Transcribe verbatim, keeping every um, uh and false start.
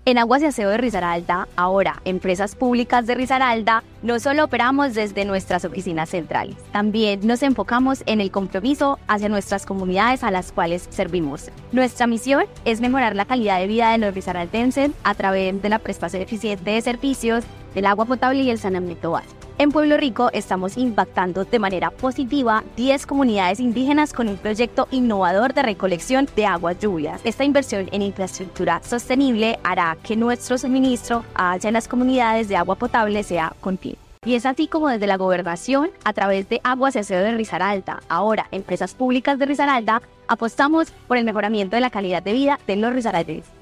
En Aguas y Aseo de Risaralda, ahora Empresas Públicas de Risaralda, no solo operamos desde nuestras oficinas centrales, también nos enfocamos en el compromiso hacia nuestras comunidades a las cuales servimos. Nuestra misión es mejorar la calidad de vida de los risaraldenses a través de la prestación eficiente de servicios, del agua potable y el saneamiento básico. En Pueblo Rico estamos impactando de manera positiva diez comunidades indígenas con un proyecto innovador de recolección de aguas lluvias. Esta inversión en infraestructura sostenible hará que nuestro suministro hacia las comunidades de agua potable sea continuo. Y es así como desde la Gobernación, a través de Aguas y Aseo de Risaralda, ahora Empresas Públicas de Risaralda, apostamos por el mejoramiento de la calidad de vida de los risaraldenses.